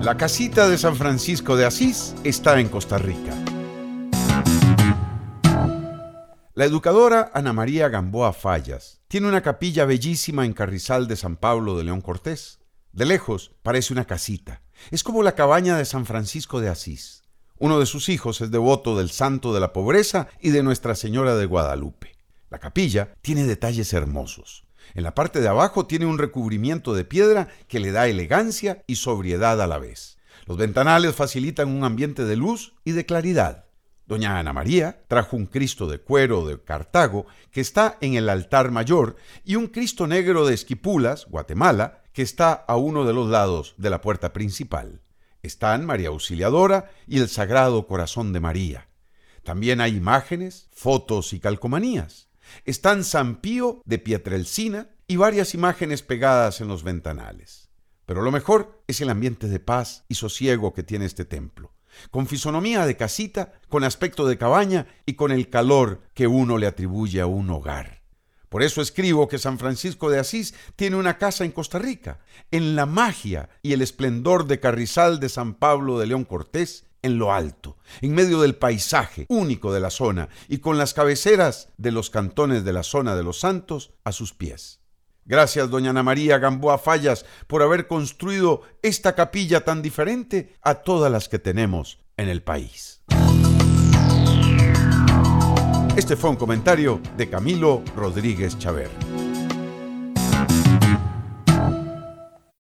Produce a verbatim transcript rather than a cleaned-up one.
La casita de San Francisco de Asís está en Costa Rica. La educadora Ana María Gamboa Fallas tiene una capilla bellísima en Carrizal de San Pablo de León Cortés. De lejos parece una casita. Es como la cabaña de San Francisco de Asís. Uno de sus hijos es devoto del Santo de la Pobreza y de Nuestra Señora de Guadalupe. La capilla tiene detalles hermosos. En la parte de abajo tiene un recubrimiento de piedra que le da elegancia y sobriedad a la vez. Los ventanales facilitan un ambiente de luz y de claridad. Doña Ana María trajo un Cristo de cuero de Cartago que está en el altar mayor y un Cristo negro de Esquipulas, Guatemala, que está a uno de los lados de la puerta principal. Están María Auxiliadora y el Sagrado Corazón de María. También hay imágenes, fotos y calcomanías. Están San Pío de Pietrelcina y varias imágenes pegadas en los ventanales. Pero lo mejor es el ambiente de paz y sosiego que tiene este templo, con fisonomía de casita, con aspecto de cabaña y con el calor que uno le atribuye a un hogar. Por eso escribo que San Francisco de Asís tiene una casa en Costa Rica, en la magia y el esplendor de Carrizal de San Pablo de León Cortés, en lo alto, en medio del paisaje único de la zona y con las cabeceras de los cantones de la zona de los Santos a sus pies. Gracias, doña Ana María Gamboa Fallas, por haber construido esta capilla tan diferente a todas las que tenemos en el país. Este fue un comentario de Camilo Rodríguez Chaver.